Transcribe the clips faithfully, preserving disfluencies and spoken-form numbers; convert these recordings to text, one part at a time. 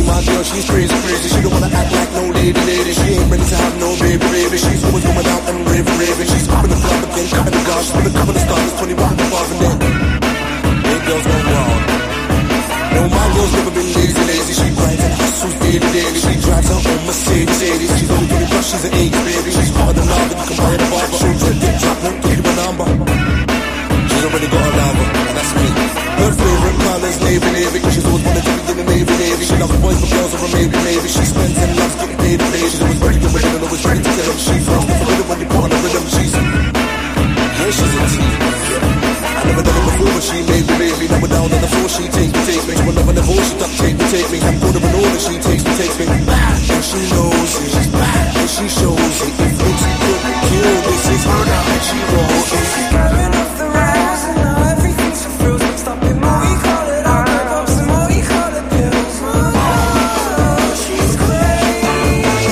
my girl, she's crazy, crazy. She don't wanna act like no lady, lady. She ain't ready to have no baby, baby. She's always going out and raving, raving. She's up in the club again, cutting the guard. She's with a couple of stars, twenty-one and above, and then hey, girls go wild. No, my girl's never been lazy, lazy. She grinds and hustles daily, daily. She drives her own Mercedes, Mercedes. She's only twenty plus, she's an eighties baby. She's hotter than lava, you can buy her a barber. She'll drip, dip, drop, won't give you a number. She's already got a lover, and that's me. Her favorite color's navy, navy. She's always wanted to be in the navy, navy. She loves boys, but girls are a maybe, maybe. She spends and loves getting paid, paid. She's always ready to win and always ready to kill him. She first, never really when you put on the rhythm. She's, yeah, she's a T. I never done it before, but she made me, made me. Now we're down on the floor, she takes me, takes me. She will never never, she duck, take me, take me. I'm good of an order, she takes me, takes me. And she knows it, and she shows it. If it's good, kill, this is her now, and she rolls it. Going off the rails and now everything's so frills. Mixed up in what we call it alcohols and what we call it pills. Oh, she's crazy.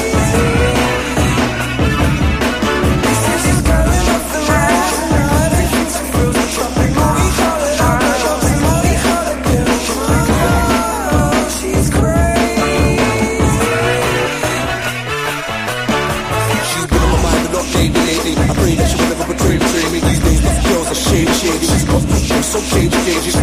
This is just going off the rails and now everything's so frills. Mixed up in what we call it alcohols and what we call it pills. Oh, she's crazy. She's been on my mind a lot lately, lately. I pray that she will never betray, betray me. These days, my girls are shady, shady. She's got me so cagey, cagey.